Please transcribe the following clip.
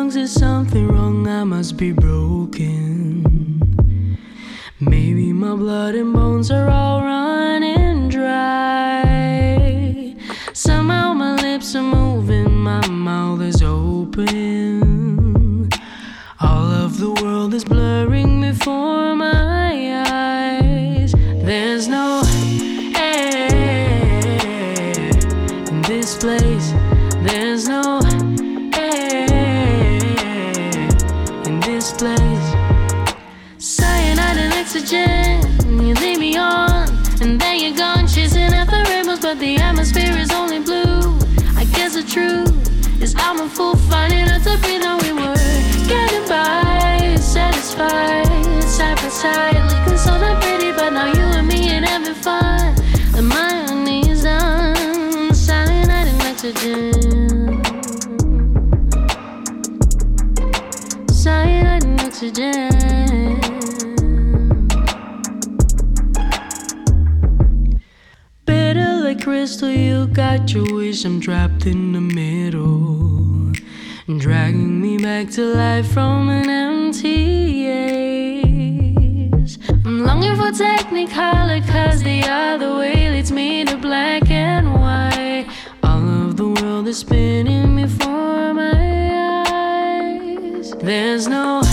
lungs, is something wrong? I must be broken. Maybe my blood and bones are all running dry. Somehow my lips are moving, my mouth is open. All of the world is blurring before my eyes. There's no air in this place. There's no air in this place. Cyanide and oxygen, you leave me on, and then you're gone, chasing after rainbows, but the atmosphere is only blue. I guess the truth is I'm a fool, finding out to breathe. Now we were getting by, satisfied, side by side, looking so damn pretty, but now you and me ain't having fun. And my knees done, cyanide and oxygen, cyanide and oxygen. Bitter like crystal, you got your wish, I'm trapped in the middle, dragging me back to life from an empty ace. I'm longing for technicolor, cause the other way leads me to black and white. All of the world is spinning before my eyes. There's no